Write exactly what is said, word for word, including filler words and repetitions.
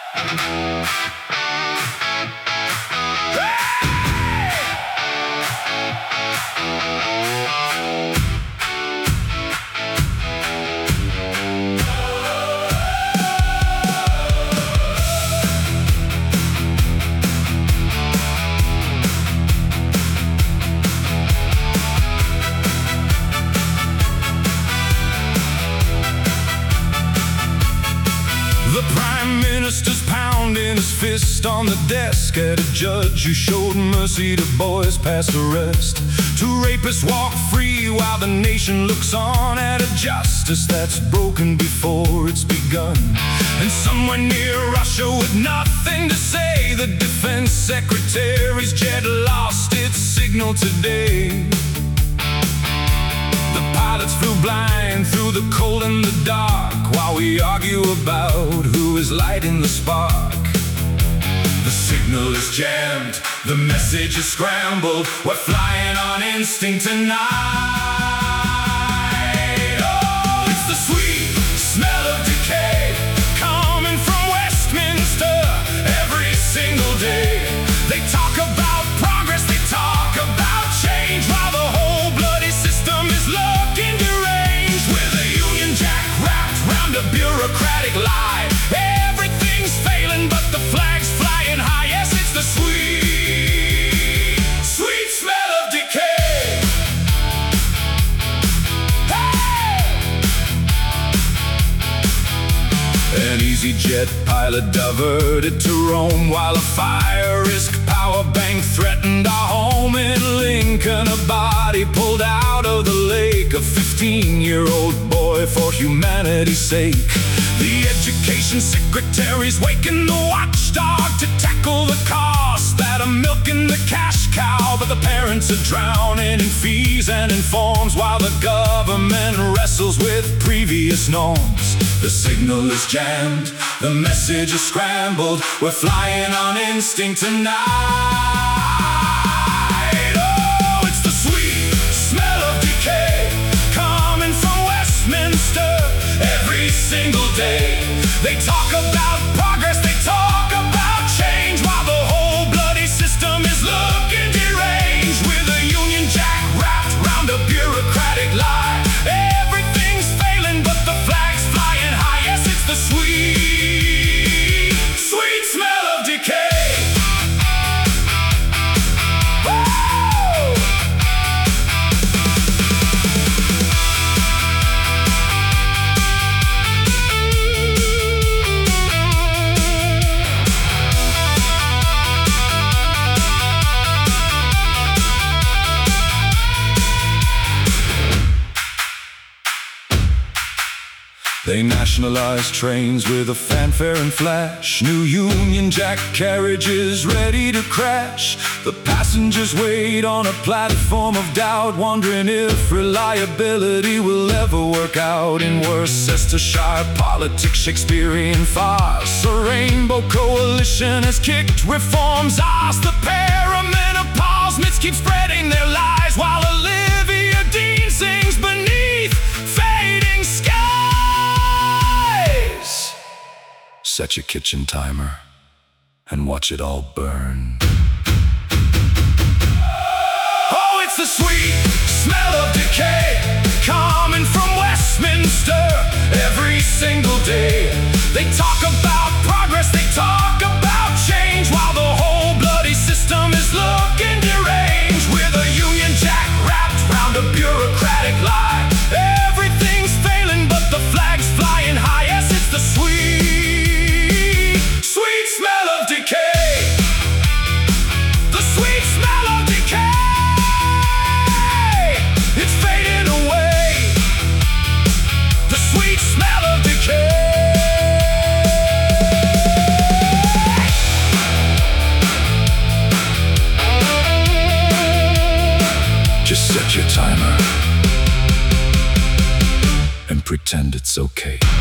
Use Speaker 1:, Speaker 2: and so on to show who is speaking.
Speaker 1: The Prime Minister's pounding his fist on the desk at a judge who showed mercy to boys past arrest. Two rapists walk free while the nation looks on at a justice that's broken before it's begun. And somewhere near Russia with nothing to say, the defense secretary's jet lost its signal today. The pilots flew blind through the cold and the dark, while we argue about who is lighting the spark. The signal is jammed, the message is scrambled, we're flying on instinct tonight. Oh, it's the sweet smell of decay coming from Westminster every single day. They talk about progress, they talk about change, while the whole bloody system is looking deranged. With a Union Jack wrapped round a bureaucratic lie, everything's failing but the flag's flying high. Yes, it's the sweet, sweet smell of decay. Hey! An EasyJet pilot diverted to Rome, while a fire-risk power bank threatened our home in Lincoln. A body pulled out of the lake, a fifteen-year-old boy for humanity's sake. The education secretary's waking the watchdog to tackle the cost that are milking the cash cow. But the parents are drowning in fees and in forms, while the government wrestles with previous norms. The signal is jammed, the message is scrambled, we're flying on instinct tonight. Oh, it's the sweet smell of decay coming from Westminster every single day. They talk about progress, they talk about change, while the whole bloody system is looking deranged. With a Union Jack wrapped round a bureaucratic lie, everything's failing but the flag's flying high. Yes, it's the sweet, sweet smell of decay. They nationalized trains with a fanfare and flash, new Union Jack carriages ready to crash. The passengers wait on a platform of doubt, wondering if reliability will ever work out. In Worcestershire politics, Shakespearean farce, a rainbow coalition has kicked reforms ass. The perimenopause myths keep spreading their lies, while Olivia Dean sings beneath fading skies. Set your kitchen timer and watch it all burn. Oh, it's the sweet smell of decay coming from Westminster every single day. They talk about progress, they talk about change, while the whole bloody system is looking deranged. With a Union Jack wrapped round a bureaucratic lie, everything's failing but the flag's flying high. Yes, it's the sweet, sweet smell of decay. The sweet smell of decay. It's fading away. The sweet smell of decay. Just set your timer and pretend it's okay.